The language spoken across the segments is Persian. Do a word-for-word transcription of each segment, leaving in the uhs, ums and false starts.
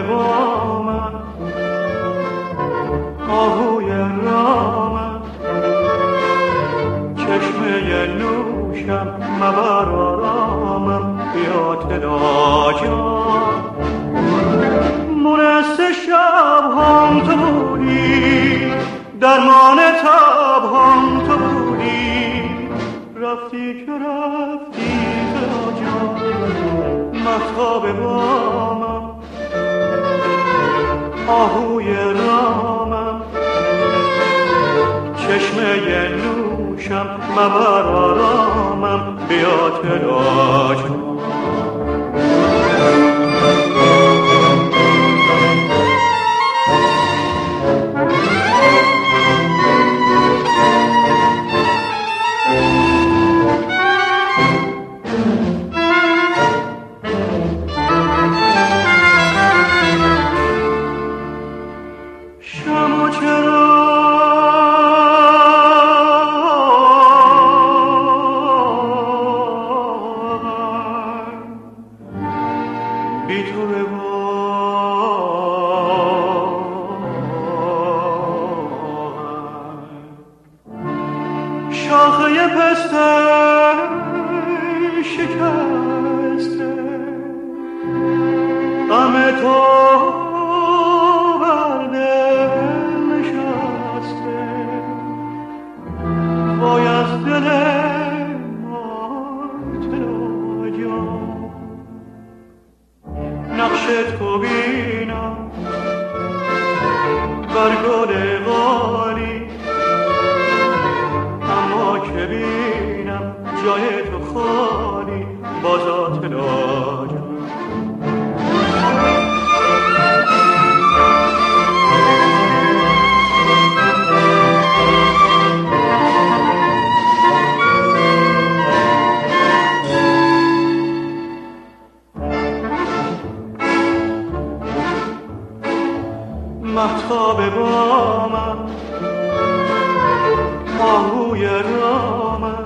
بامم آهوی رامم چشمه نوشم مبر آرامم بیا تلا جان مونس شب هم تو بودی درمان تب هم تو بودی رفتی که رفتی تلا جان مهتاب بامم آهوی رامم چشمه نوشم مبر آرامم بیا تلا جان شاخه پسته شکسته غم تو بر دل نشسته وای از دل ما تلا جان نقش تو بینم بر گل غالی که بینم جای تو خالی بازا تلا جان مهتاب بامم آهوی رامم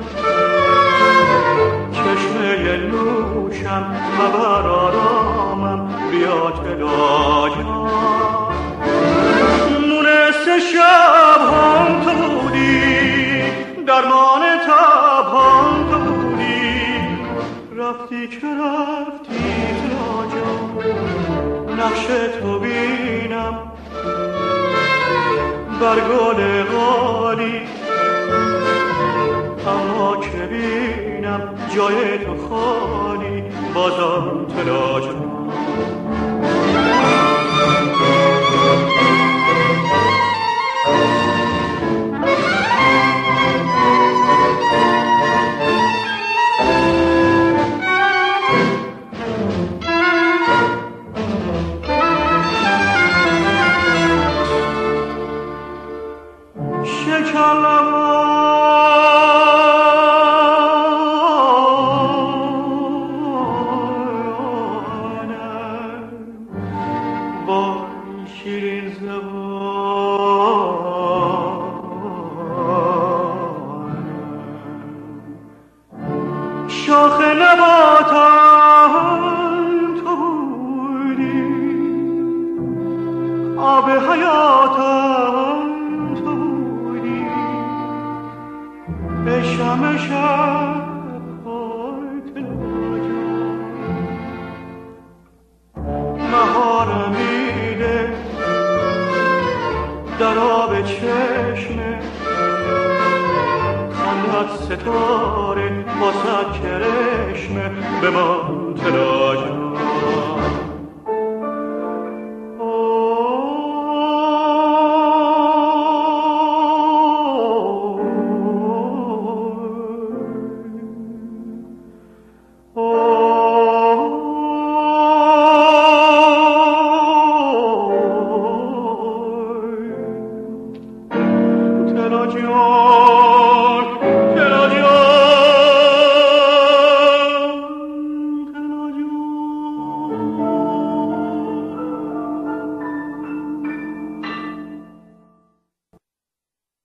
چشمه نوشم مبر آرامم بیا تلا جان مونس شب هم تو بودی درمان تب هم تو بودی رفتی که رفتی تلا جان نقش تو بینم بر گل غالی اما که بینم جای تو خالی بازم تلا جان شاخ نباتم تو بودی آب حیاتم تو بودی به شمع شب تلا جان مهارم میده در آب چشمه خندت ستاره واسه کرشمه به من تلا